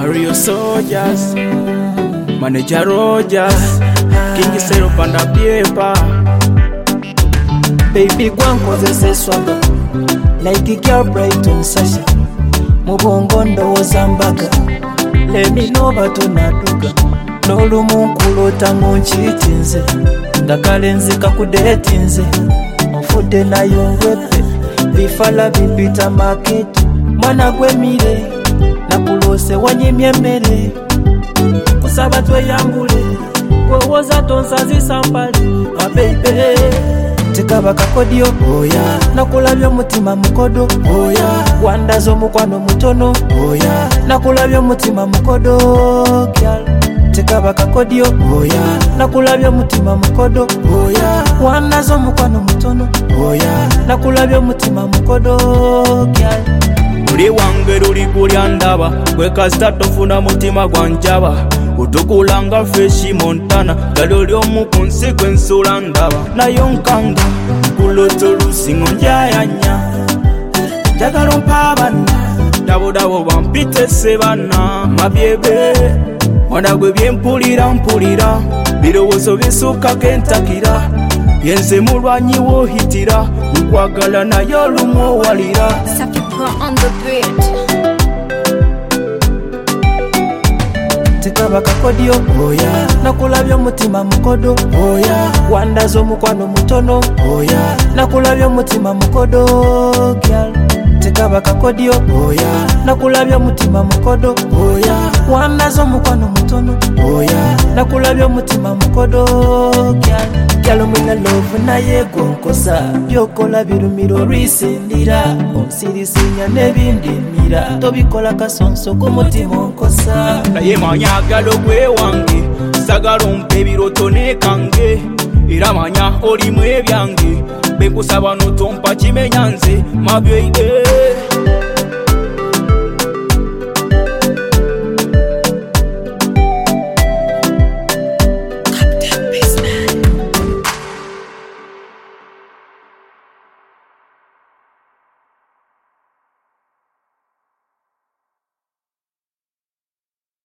Mario Soldiers, Manager Rogers, King Zero Panda Paper. Baby gwankozesa swagger like girl Brighton Sasha mubongo ndowooza mbaga let me know batonaduga n'olumu nkulota ngonkiitinze ndagala nzika kudeetinze onfudde nayo ngwepe bifala bipita maketi mwana gw'emire nakulose wanyimye emmere kusaba tweyambule wewoza tonsazisa mpali mabebe tekaba kakodio oya nakulabye omutima mukodo oya wandaza omukwano mutono oya nakulabye omutima mukodo gyal tekaba kakodio oya nakulabye omutima mukodo oya wandaza omukwano mutono oya nakulabye omutima mukodo gyal Uli wange luli kulya ndaba gwe kasita tofuna mutima gwanjaba utukulanga freshi Montana galoli omu ku nsi gwe nsula ndaba nayo nkanga kuloto lusingo njayanya njagala ompa abana dabodabo bampite sebana mabyebe mwana gwe byempulira birowoozo bisukako entakira yenze mulwanyi wohitira nkwagala naye olumu owalira on the beat. Tekaba kakodio oya nakulabye omutima mukodo oya wandaza omukwano mutono oya nakulabye omutima mukodo gyal tekaba kakodio oya nakulabye omutima mukodo oya wandaza omukwano mutono oya nakulabye omutima mukodo gyal gyal mwina love naye gonkosa byokola birumiro risindira onsirisinya nebindimira tobikola kasonso kumutima onkosa naye manyagala ogwe wange sagala ompe ebiroto nekange era manya olimu ebyange benkusaba notompa kimenya nze mabyeibe